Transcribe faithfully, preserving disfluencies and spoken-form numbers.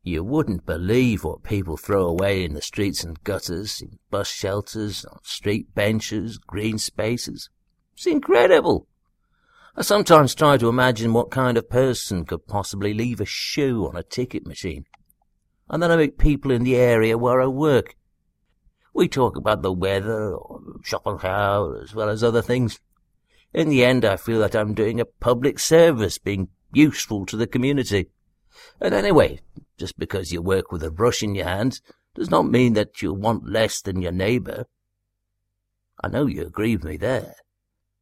You wouldn't believe what people throw away in the streets and gutters, in bus shelters, on street benches, green spaces. It's incredible. I sometimes try to imagine what kind of person could possibly leave a shoe on a ticket machine. And then I meet people in the area where I work. We talk about the weather or Schopenhauer as well as other things. In the end, I feel that I'm doing a public service, being useful to the community. And anyway, just because you work with a brush in your hand does not mean that you want less than your neighbour. I know you agree with me there.